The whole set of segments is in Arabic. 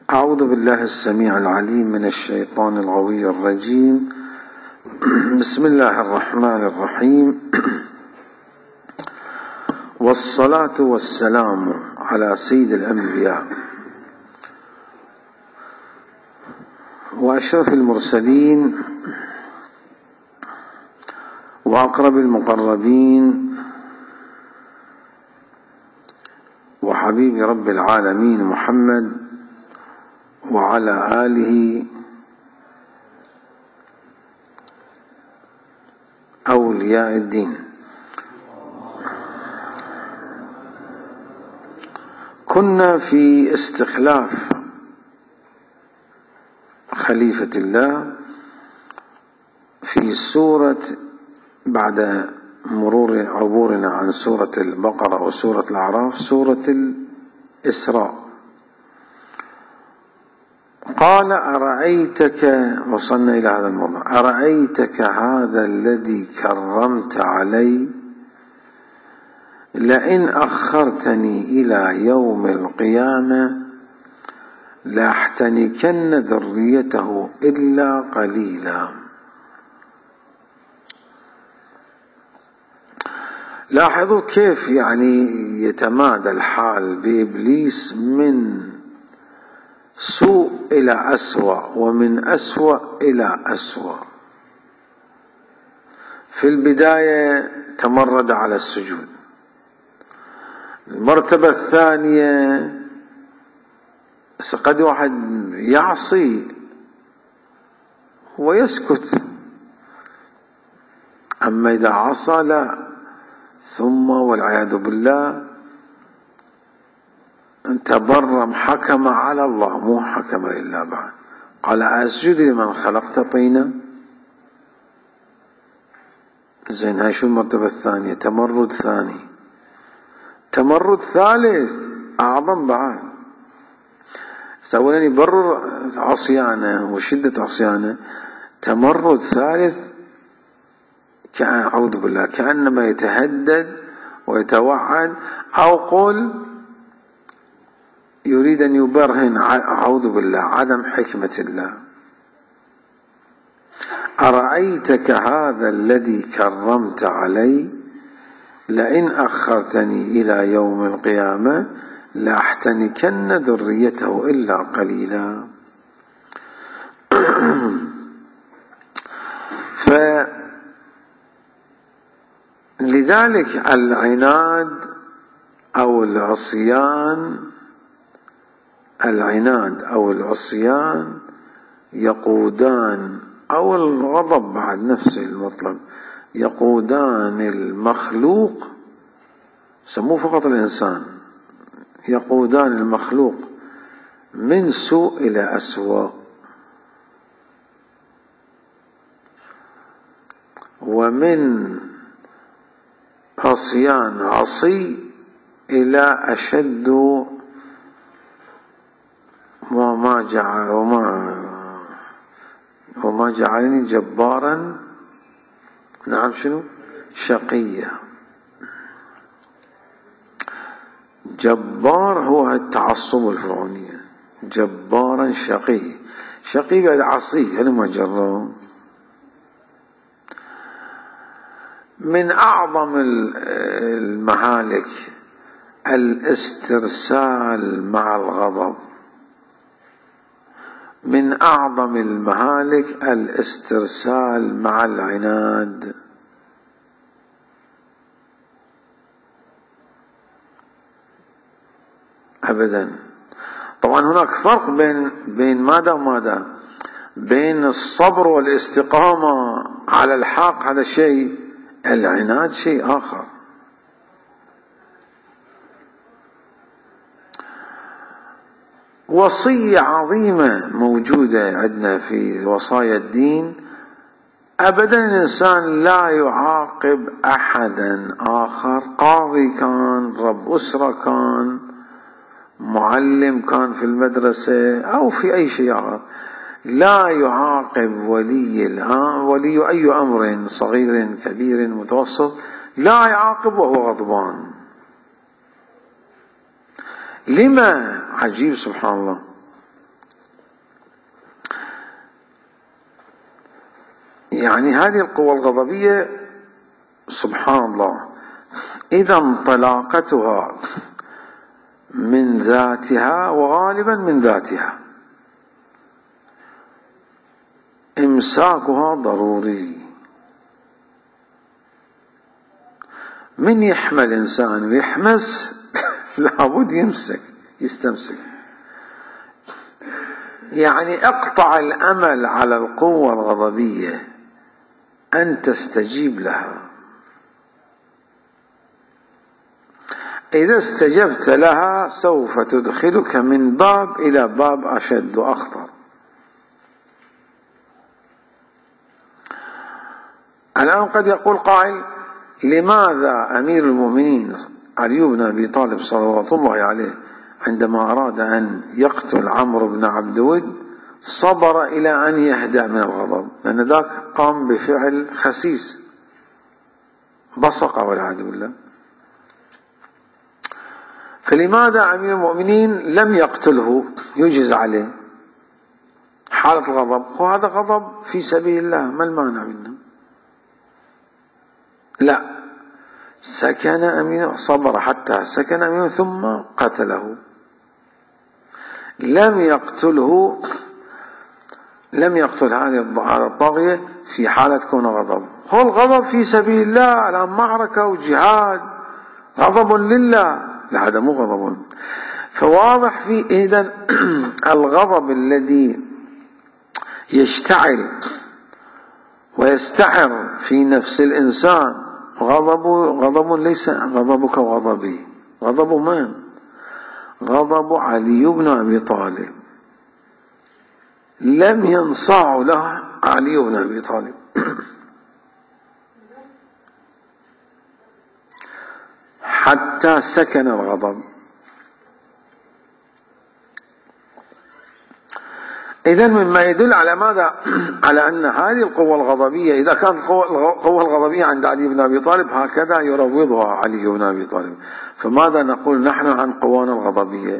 أعوذ بالله السميع العليم من الشيطان الغوي الرجيم. بسم الله الرحمن الرحيم. والصلاة والسلام على سيد الأنبياء وأشرف المرسلين وأقرب المقربين وحبيب رب العالمين محمد وعلى آله أولياء الدين. كنا في استخلاف خليفة الله في سورة، بعد مرور عبورنا عن سورة البقرة وسورة الأعراف، سورة الإسراء. قال أرأيتك، وصلنا إلى هذا الموضوع، أرأيتك هذا الذي كرمت علي لئن أخرتني إلى يوم القيامة لأحتنكن ذريته إلا قليلا. لاحظوا كيف يتمادى الحال بإبليس من سوء إلى أسوأ ومن أسوأ إلى أسوأ. في البداية تمرد على السجود، المرتبة الثانية قد واحد يعصي ويسكت، أما إذا عصى لا، ثم والعياذ بالله تبرم، حكم على الله، مو حكم إلا بعد. قال أسجد لمن خلقت طينا. زين، هاي شو المرتبة الثانية؟ تمرد ثاني. تمرد ثالث أعظم بعد، سوينا يبرر عصيانه وشدة عصيانه. تمرد ثالث أعوذ بالله، كأنما يتهدد ويتوعد، أو قل يريد أن يبرهن، أعوذ بالله، عدم حكمة الله. أرأيتك هذا الذي كرمت علي لئن أخرتني إلى يوم القيامة لأحتنكن ذريته إلا قليلا. فلذلك العناد أو العصيان، العناد أو العصيان يقودان، أو الغضب بعد نفس المطلب، يقودان المخلوق، سموه فقط الإنسان، يقودان المخلوق من سوء إلى أسوأ، ومن عصيان عصي إلى أشد وما جعلني جبارا، نعم، شنو؟ شقيا. جبار هو التعصب الفرعونية، جبارا شقي، شقي بعد عصي، هل ما جروا؟ من أعظم المهالك الاسترسال مع الغضب، من أعظم المهالك الاسترسال مع العناد. أبدا. طبعا هناك فرق بين ماذا وماذا، بين الصبر والاستقامة على الحق، هذا شيء، العناد شيء آخر. وصية عظيمة موجودة عندنا في وصايا الدين، أبدا الإنسان لا يعاقب أحدا آخر، قاضي كان، رب أسرة كان، معلم كان في المدرسة أو في أي شيء آخر، لا يعاقب ولي أي أمر صغير كبير متوسط، لا يعاقب وهو غضبان. لما؟ عجيب سبحان الله. يعني هذه القوة الغضبية سبحان الله إذا انطلاقتها من ذاتها وغالبا من ذاتها إمساكها ضروري. من يحمل إنسان ويحمس لابد يمسك يستمسك. يعني اقطع الأمل على القوة الغضبية أن تستجيب لها. إذا استجبت لها سوف تدخلك من باب إلى باب أشد وأخطر. الآن قد يقول قائل لماذا أمير المؤمنين علي بن أبي طالب صلوات الله عليه عندما أراد أن يقتل عمرو بن عبد ود صبر إلى أن يهدأ من الغضب، لأن ذاك قام بفعل خسيس بصق والعياذ بالله. فلماذا أمير المؤمنين لم يقتله يجز عليه حالة الغضب؟ وهذا غضب في سبيل الله، ما المانع منه؟ لا، سكن أمير، صبر حتى سكن أمير ثم قتله. لم يقتل هذه الطاغية في حالة كون غضب. هو الغضب في سبيل الله على معركة وجهاد، غضب لله، لا هذا مو غضب. فواضح في إذن الغضب الذي يشتعل ويستعر في نفس الإنسان غضب ليس غضبك وغضبي. غضب من؟ غضب علي بن أبي طالب، لم ينصاع له علي بن أبي طالب. حتى سكن الغضب. إذن مما يدل على ماذا؟ على أن هذه القوة الغضبية إذا كانت القوة الغضبية عند علي بن أبي طالب هكذا يروضها علي بن أبي طالب، فماذا نقول نحن عن قوانا الغضبية؟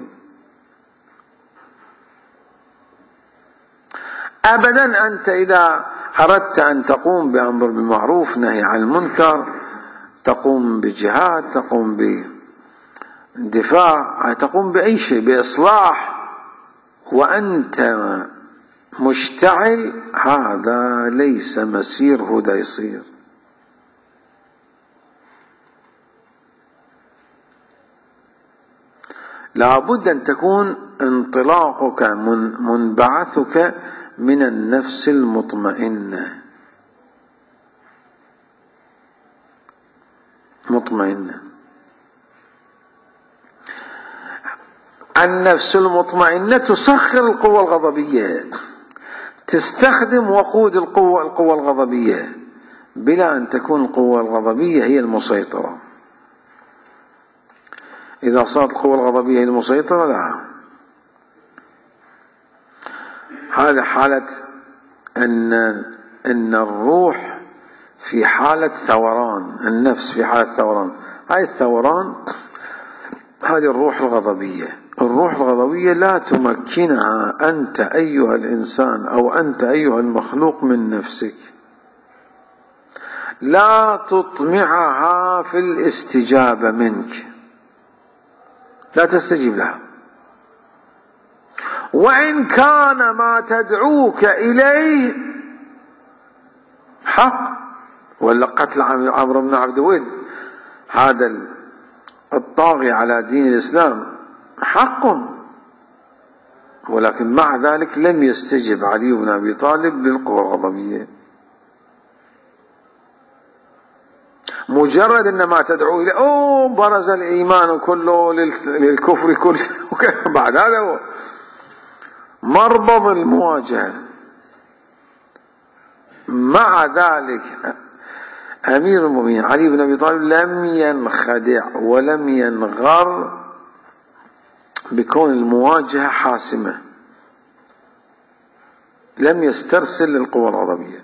أبدا. أنت إذا أردت أن تقوم بأمر بالمعروف نهي عن المنكر، تقوم بجهاد، تقوم بدفاع، تقوم بأي شيء، بإصلاح، وأنت مشتعل، هذا ليس مسير هدى يصير. لابد أن تكون انطلاقك منبعثك من النفس المطمئنة. النفس المطمئنة تسخر القوة الغضبية، تستخدم وقود القوة الغضبية بلا أن تكون القوة الغضبية هي المسيطرة. إذا صارت القوة الغضبية هي المسيطرة لا، هذا حالة أن الروح في حالة ثوران، النفس في حالة ثوران. هاي الثوران هذه الروح الغضبية. الروح الغضبية لا تمكنها أنت أيها الإنسان أو أنت أيها المخلوق من نفسك، لا تطمعها في الاستجابة منك، لا تستجيب لها، وإن كان ما تدعوك إليه حق. ولا قتل عمرو بن عبد ود هذا الطاغي على دين الإسلام حق، ولكن مع ذلك لم يستجب علي بن أبي طالب للقوى الغضبية. مجرد أن ما تدعو إليه برز الإيمان كله للكفر كله، بعد هذا هو مربض المواجهة. مع ذلك أمير المؤمنين علي بن أبي طالب لم ينخدع ولم ينغر بكون المواجهة حاسمة، لم يسترسل للقوى الغضبية.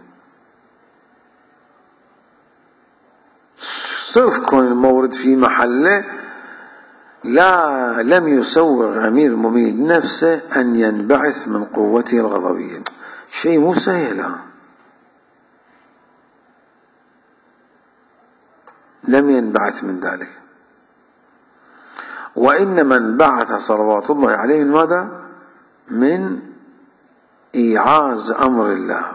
صرف كون المورد في محله، لم يسوغ أمير المؤمنين نفسه أن ينبعث من قوته الغضبية. شيء مو سهل. لم ينبعث من ذلك، وإنما انبعث صلوات الله عليه من ماذا؟ من إيعاز أمر الله.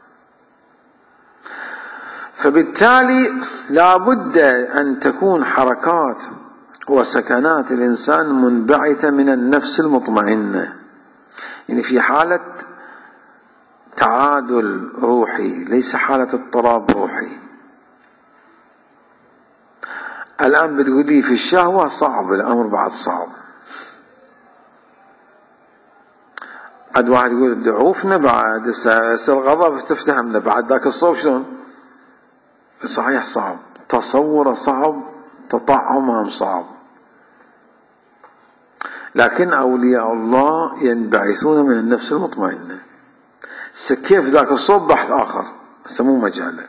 فبالتالي لا بد أن تكون حركات وسكنات الإنسان منبعثة من النفس المطمئنة، يعني في حالة تعادل روحي، ليس حالة اضطراب روحي. الآن بتقول لي في الشهوة صعب، الأمر بعد صعب. عاد واحد يقول دعوفنا بعد، الغضب تفتهمنا بعد، ذاك الصوب شلون؟ صحيح صعب، تصوره صعب، تطعمهم صعب، لكن أولياء الله ينبعثون من النفس المطمئنة. كيف ذاك الصوب بحث آخر سموه مجاله.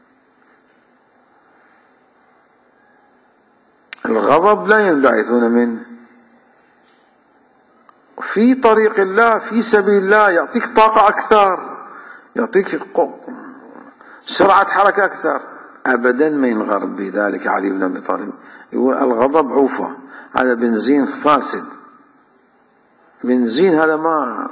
الغضب لا ينبعثون منه، في طريق الله في سبيل الله يعطيك طاقة أكثر، يعطيك سرعة حركة أكثر، أبدا ما ينغرب بذلك علي بن أبي طالب. يقول الغضب عوفة، هذا بنزين فاسد، بنزين هذا ما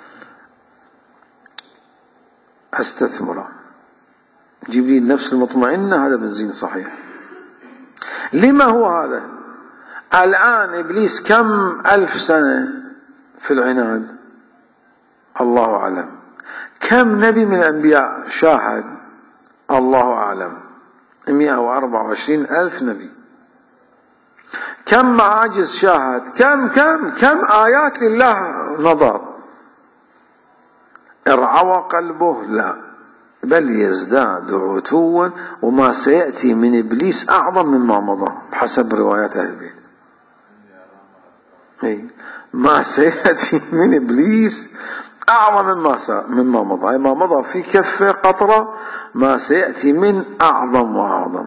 أستثمره، جيب لي النفس المطمئنة، هذا بنزين صحيح. لما هو هذا؟ الآن إبليس كم ألف سنة في العناد؟ الله أعلم. كم نبي من الأنبياء شاهد؟ الله أعلم. 124 ألف نبي. كم معاجز شاهد؟ كم آيات لله نظر؟ ارعوى قلبه؟ لا، بل يزداد عتوا، وما سيأتي من إبليس أعظم مما مضى بحسب روايات أهل البيت. ما سيأتي من إبليس أعظم مما مضى، ما مضى في كفة قطرة، ما سيأتي من أعظم وأعظم.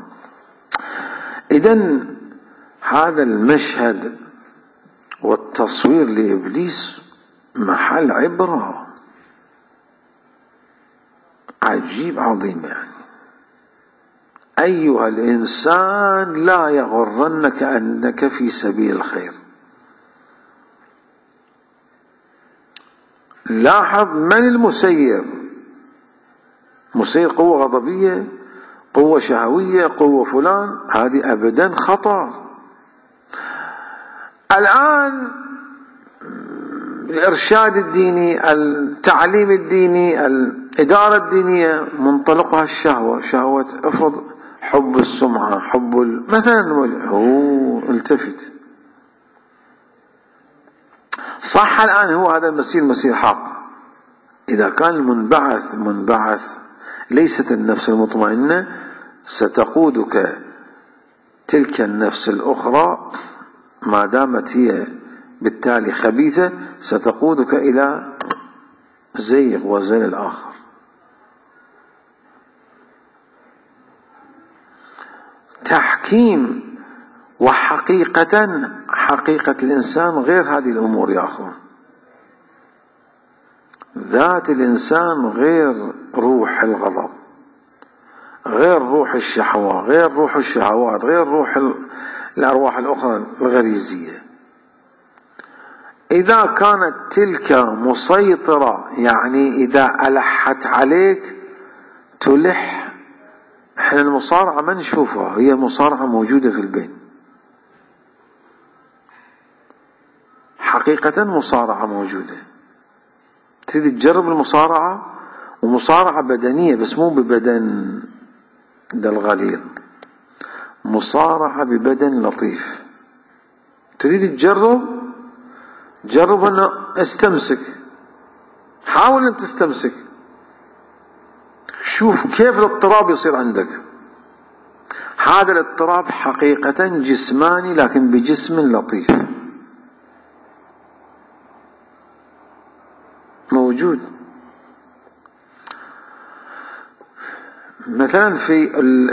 إذن هذا المشهد والتصوير لإبليس محل عبرة عجيب عظيم. يعني أيها الإنسان لا يغرنك أنك في سبيل الخير. لاحظ من المسير؟ مسير قوة غضبية، قوة شهوية، قوة فلان، هذه أبدا خطأ. الآن الإرشاد الديني، التعليم الديني، الإدارة الدينية منطلقها الشهوة، شهوة افرض حب السمعة، حب مثلا، هو التفت صح. الآن هو هذا المسير حق. إذا كان المنبعث ليست النفس المطمئنة، ستقودك تلك النفس الأخرى ما دامت هي بالتالي خبيثة، ستقودك إلى زيغ وزل الآخر. تحكيم وحقيقة، حقيقة الإنسان غير هذه الأمور يا أخوان. ذات الإنسان غير روح الغضب، غير روح الشهوة، غير روح الشهوات، غير روح الأرواح الأخرى الغريزية. إذا كانت تلك مسيطرة، يعني إذا ألحت عليك تلح. احنا المصارعة ما نشوفها، هي مصارعة موجودة في البين، حقيقة مصارعة موجودة. تريد تجرب المصارعة، ومصارعة بدنية بس مو ببدن ده الغليظ، مصارعة ببدن لطيف. تريد جرب أن استمسك، حاول أن تستمسك، شوف كيف الاضطراب يصير عندك. هذا الاضطراب حقيقة جسماني، لكن بجسم لطيف موجود. مثلا في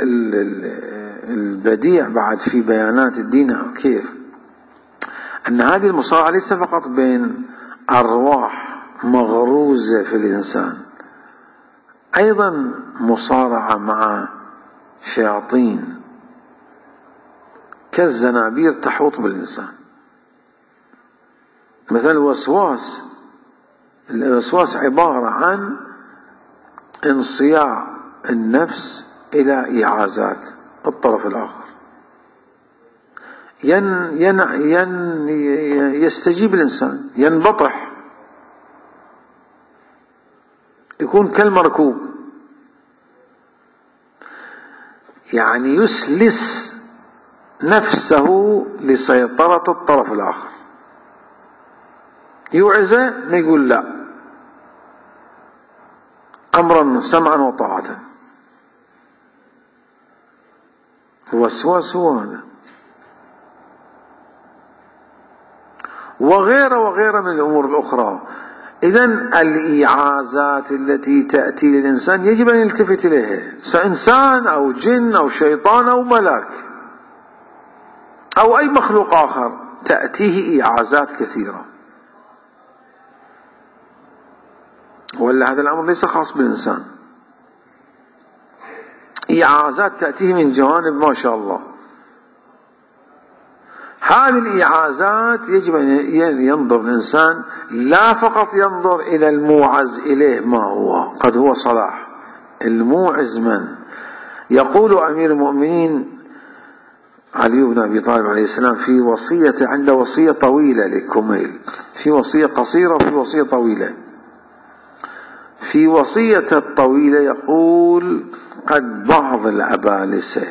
البديع بعد في بيانات الدين كيف أن هذه المصارعة ليس فقط بين أرواح مغروزة في الإنسان، أيضا مصارعة مع شياطين كالزنابير تحوط بالإنسان. مثلا الوسواس عبارة عن انصياع النفس إلى إعازات الطرف الآخر، يستجيب الإنسان، ينبطح، يكون كالمركوب، يعني يسلس نفسه لسيطرة الطرف الآخر، يوعزه ما يقول لا، أمرا سمعا وطاعة. الوسواس هو هذا، وغيره من الأمور الأخرى. إذن الإيعازات التي تأتي للإنسان يجب أن يلتفت إليها، إنسان أو جن أو شيطان أو ملاك أو أي مخلوق آخر تأتيه إيعازات كثيرة، ولا هذا الأمر ليس خاص بالإنسان، إيعازات تأتيه من جوانب ما شاء الله. هذه الإعازات يجب أن ينظر الإنسان، لا فقط ينظر إلى الموعز إليه ما هو، قد هو صلاح. الموعز من؟ يقول أمير المؤمنين علي بن أبي طالب عليه السلام في وصية، عنده وصية طويلة لكميل، في وصية قصيرة وفي وصية طويلة. في وصية الطويلة يقول: قد بعض الأبالسة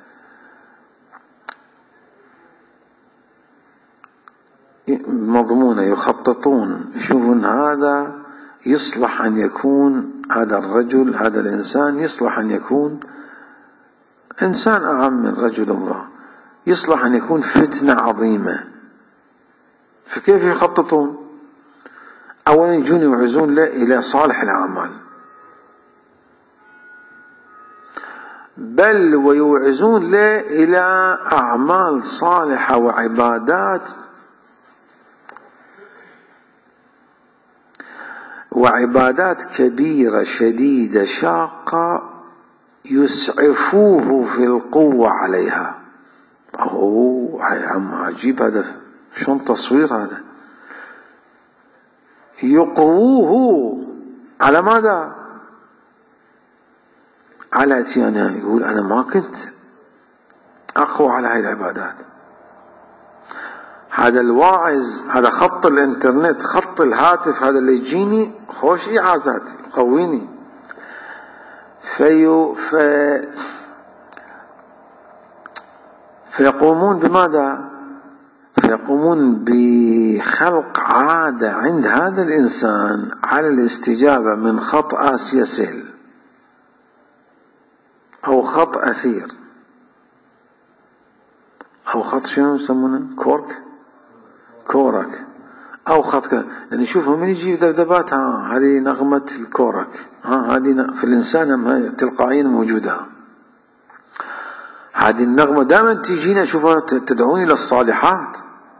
مضمونة يخططون، يشوفون هذا يصلح أن يكون، هذا الرجل هذا الإنسان يصلح أن يكون إنسان أهم من رجل امرأة، يصلح أن يكون فتنة عظيمة. فكيف يخططون؟ أولا يجون يوعزون له إلى صالح الأعمال، بل ويوعزون له إلى أعمال صالحة وعبادات كبيرة شديدة شاقة يسعفوه في القوة عليها. يا عم عجيب هذا، شلون تصوير هذا؟ يقووه على ماذا؟ على اتيانها. يقول أنا ما كنت أقوى على هاي العبادات. هذا الواعظ، هذا خط الانترنت، خط الهاتف، هذا اللي يجيني خوش إعازات يقويني. فيقومون بماذا؟ فيقومون بخلق عادة عند هذا الإنسان على الاستجابة من خط آسيا سيل أو خط أثير أو خط شنو يسمونه؟ كورك أو خط يعني شوفوا من يجي ذبذبات، هذه نغمة الكورك، هذه في الإنسان تلقائيا موجودة. هذه النغمة دائما تجينا، شوفها تدعوني إلى الصالحات.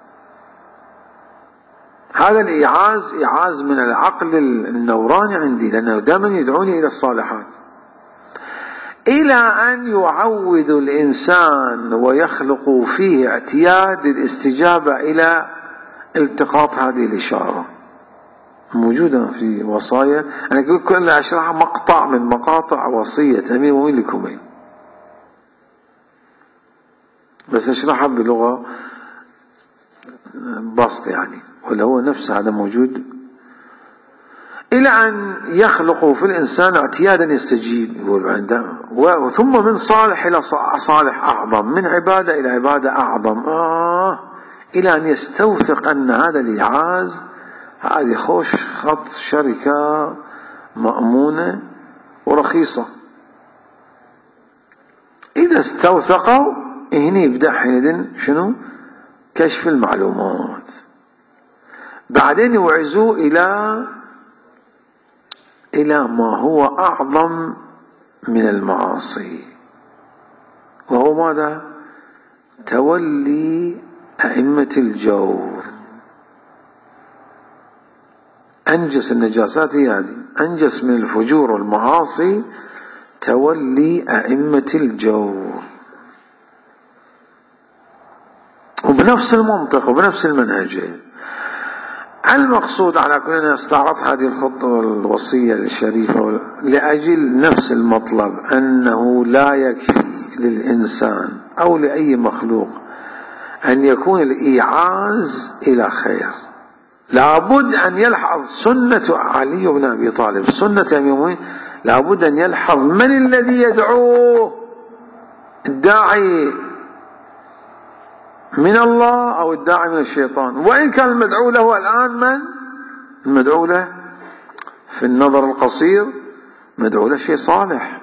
هذا إعاز من العقل النوراني عندي، لأنه دائما يدعوني إلى الصالحات، إلى أن يعود الإنسان ويخلق فيه اعتياد الاستجابة إلى التقاط هذه الإشارة. موجودة في وصايا، أنا أقول كل أشرح مقطع من مقاطع وصية أمير المؤمنين لكميل، بس أشرحها بلغة بسط يعني، ولا هو نفس هذا موجود، إلى أن يخلق في الإنسان اعتيادا يستجيب. يقول عنده ثم من صالح إلى صالح أعظم، من عبادة إلى عبادة أعظم، إلى أن يستوثق أن هذا الإعاز هذه خوش خط شركة مأمونة ورخيصة. إذا استوثقوا هنا يبدأ حينئذ شنو؟ كشف المعلومات. بعدين يوعزوا إلى ما هو أعظم من المعاصي، وهو ماذا؟ تولي أئمة الجور. أنجس النجاسات هي هذه، أنجس من الفجور والمعاصي تولي أئمة الجور. بنفس المنطق وبنفس المنهج. المقصود على كل أن استعرضت هذه الخطوة الوصية الشريفة لأجل نفس المطلب، أنه لا يكفي للإنسان أو لأي مخلوق أن يكون الإيعاز إلى خير، لابد أن يلحظ سنة علي بن أبي طالب، سنة المؤمنين، لابد أن يلحظ من الذي يدعوه، الداعي من الله أو الداعي من الشيطان. وإن كان المدعو له الآن من؟ المدعو له في النظر القصير مدعو له شيء صالح،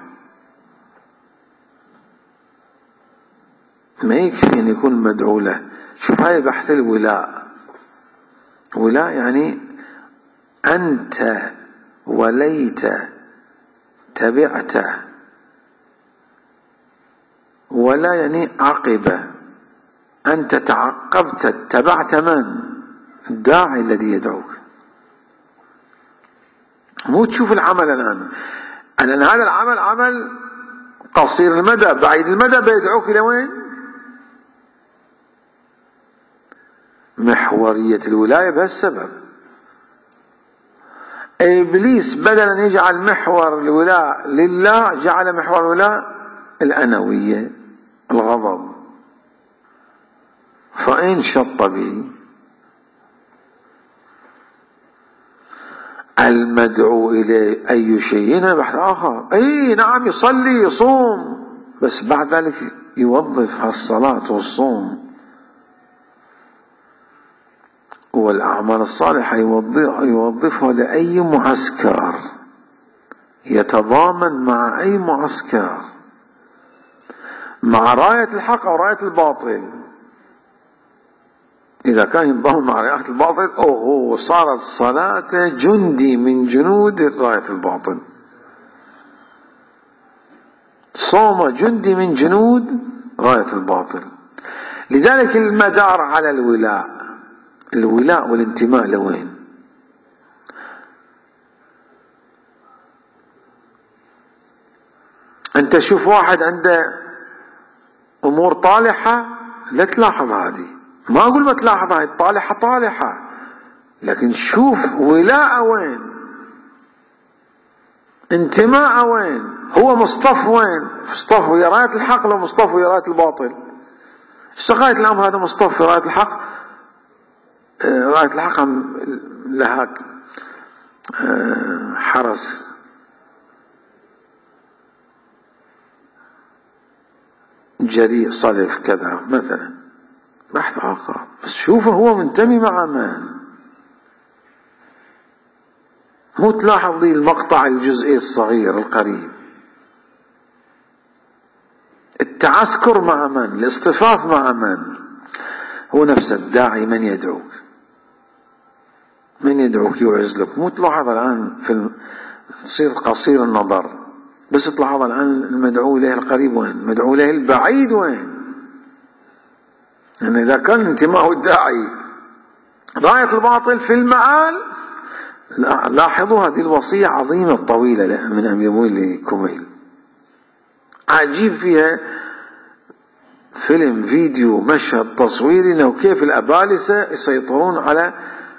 ما يكفي أن يكون مدعو له. شوف هاي بحث الولاء. ولاء يعني أنت وليت تبعت، ولا يعني عقب، أنت تعقبت اتبعت من؟ الداعي الذي يدعوك، مو تشوف العمل الآن، لأن هذا العمل عمل قصير المدى بعيد المدى، بيدعوك إلى وين؟ محورية الولاية بهالسبب. إبليس بدل أن يجعل محور الولاء لله جعل محور الولاء الأنوية، الغضب، فإن شط به. المدعو إليه أي شيء هنا بحث آخر. أي نعم يصلي يصوم، بس بعد ذلك يوظف الصلاة والصوم والأعمال الصالحة يوظفها لأي معسكر يتضامن مع أي معسكر، مع راية الحق أو راية الباطل. إذا كان ينضم مع راية الباطل أوه صارت الصلاة جندي من جنود راية الباطل، صوم جندي من جنود راية الباطل. لذلك المدار على الولاء، الولاء والانتماء لوين؟ أنت شوف واحد عنده أمور طالحة لا تلاحظ هذه، ما أقول ما تلاحظ هذه طالحة طالحة، لكن شوف ولاء وين، انتماء وين، هو مصطف وين، مصطف ويا راية الحق لو مصطف ويا راية الباطل. اشتغاية الأمر هذا مصطف في راية الحق، راية الحق لها حرس جريء صلف كذا مثلا، بحث آخر. بس شوفه هو منتمي مع من، مو تلاحظ ذي المقطع الجزئي الصغير القريب. التعسكر مع من، الاصطفاف مع من، هو نفس الداعي من يدعوك، من يدعوك يعز لك. مو تلاحظ الآن تصير قصير النظر، بس تلاحظ الآن المدعو إليه القريب وين، المدعو إليه البعيد وين. لأن إذا كان انتماء الداعي راية الباطل في المآل، لاحظوا هذه الوصية عظيمة طويلة من أمير كميل، عجيب فيها فيلم فيديو مشهد تصويري انه كيف الأبالسة يسيطرون على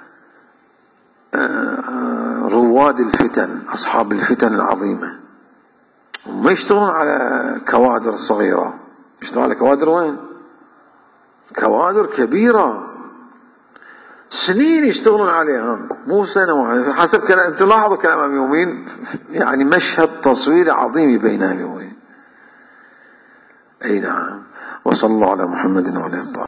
رواد الفتن، أصحاب الفتن العظيمة، وما يشتغلون على كوادر صغيرة، يشتغلون على كوادر وين؟ كوادر كبيرة، سنين يشتغلون عليها، مو سنة واحدة. حسب كلام تلاحظوا كلام أمير المؤمنين، يعني مشهد تصويري عظيم بين أمير المؤمنين. أي نعم. وصلى الله على محمد وعلى آله.